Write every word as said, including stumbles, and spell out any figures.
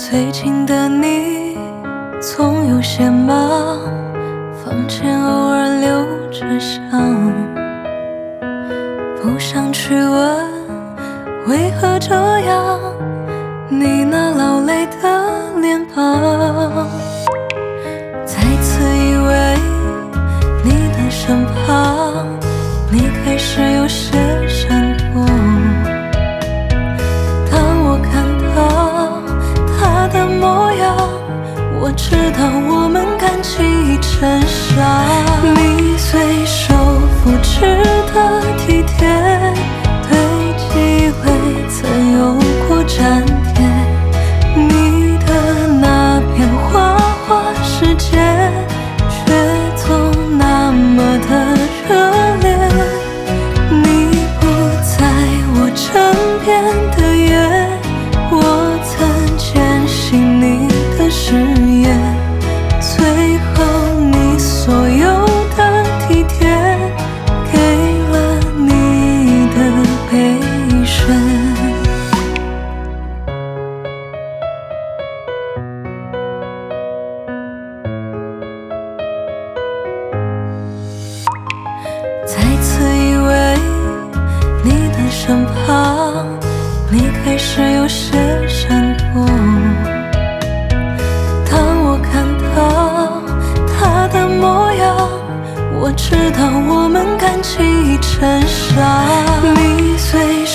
最近的你总有些忙，房间偶尔留着香，不想去问为何这样，你那劳累的脸庞，再次以为你的身旁，你开始有些闪躲。当我看到他的模样，我知道我们感情已成伤。你随手复制的体贴，对机会曾有过粘贴。你的那片花花世界，却总那么的热烈。你不在我身边的夜，我曾坚信你的誓言，最后你所有的体贴，给了你的陪审。再次以为你的身旁，你开始有些闪躲。当我看到他的模样，我知道我们感情已成伤。你随